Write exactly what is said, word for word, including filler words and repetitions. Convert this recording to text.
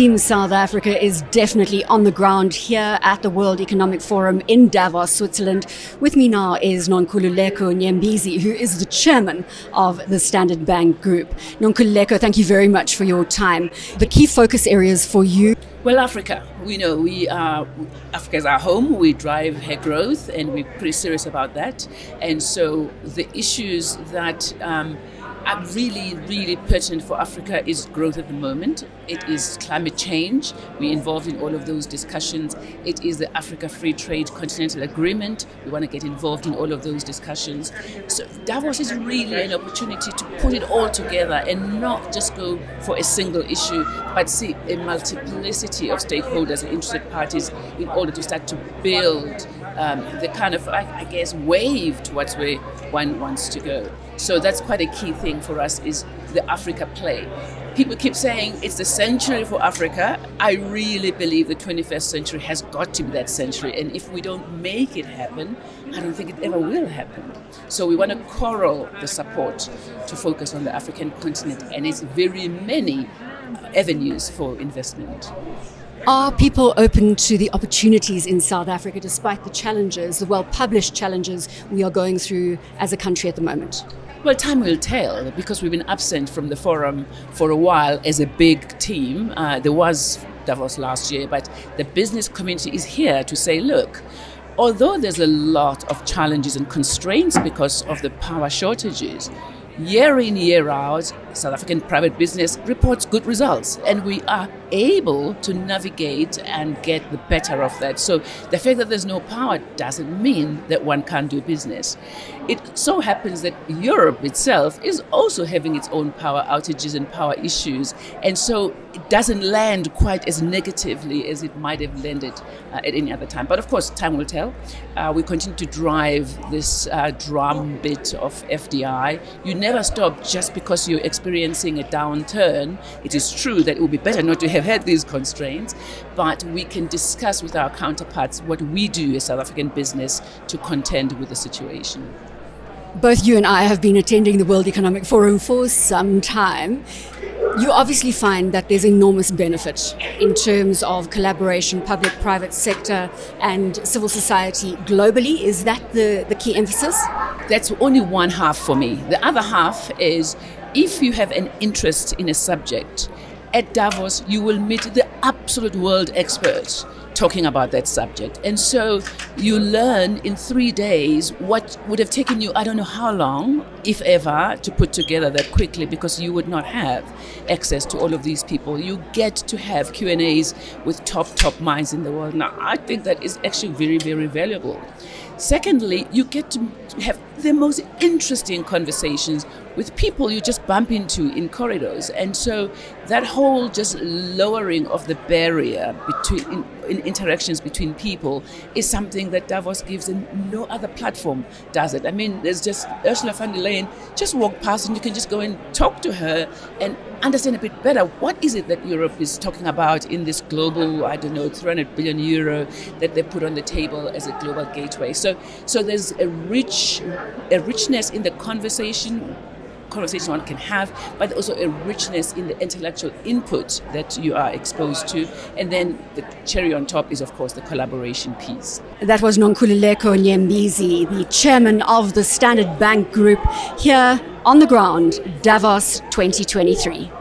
Team South Africa is definitely on the ground here at the World Economic Forum in Davos, Switzerland. With me now is Nonkululeko Nyembezi, who is the chairman of the Standard Bank Group. Nonkululeko, thank you very much for your time. The key focus areas for you? Well, Africa, we know we are, Africa is our home, we drive her growth, and we're pretty serious about that. And so the issues that um, are really, really pertinent for Africa is growth at the moment. It is climate change. We're involved in all of those discussions. It is the Africa Free Trade Continental Agreement. We want to get involved in all of those discussions. So Davos is really an opportunity to put it all together and not just go for a single issue, but see a multiplicity of stakeholders and interested parties in order to start to build um, the kind of, I, I guess, wave towards where one wants to go. So that's quite a key thing for us, is the Africa play. People keep saying it's the century for Africa. I really believe the twenty-first century has got to be that century. And if we don't make it happen, I don't think it ever will happen. So we want to corral the support to focus on the African continent and its very many avenues for investment. Are people open to the opportunities in South Africa despite the challenges, the well-published challenges we are going through as a country at the moment? Well, time will tell, because we've been absent from the forum for a while as a big team. Uh, there was Davos last year, but the business community is here to say, look, although there's a lot of challenges and constraints because of the power shortages, year in, year out, South African private business reports good results, and we are able to navigate and get the better of that. So the fact that there's no power doesn't mean that one can't do business. It so happens that Europe itself is also having its own power outages and power issues, and so it doesn't land quite as negatively as it might have landed uh, at any other time. But of course, time will tell. Uh, we continue to drive this uh, drum bit of F D I. You never stop just because you're experiencing a downturn. It is true that it would be better not to have had these constraints, but we can discuss with our counterparts what we do as South African business to contend with the situation. Both you and I have been attending the World Economic Forum for some time. You obviously find that there's enormous benefit in terms of collaboration, public-private sector and civil society globally. Is that the, the key emphasis? That's only one half for me. The other half is, if you have an interest in a subject, at Davos you will meet the absolute world experts talking about that subject. And so you learn in three days what would have taken you, I don't know how long, if ever, to put together that quickly, because you would not have access to all of these people. You get to have Q and A's with top, top minds in the world. Now, I think that is actually very, very valuable. Secondly, you get to have the most interesting conversations with people you just bump into in corridors. And so that whole just lowering of the barrier between in, in interactions between people is something that Davos gives, and no other platform does it. I mean, there's just Ursula von der Leyen, just walk past and you can just go and talk to her and understand a bit better what is it that Europe is talking about in this global, I don't know, three hundred billion euro that they put on the table as a global gateway. So, so there's a rich, a richness in the conversation. conversation one can have, but also a richness in the intellectual input that you are exposed to. And then the cherry on top is, of course, the collaboration piece. That was Nonkululeko Nyembezi, the chairman of the Standard Bank Group, here on the ground, Davos twenty twenty-three.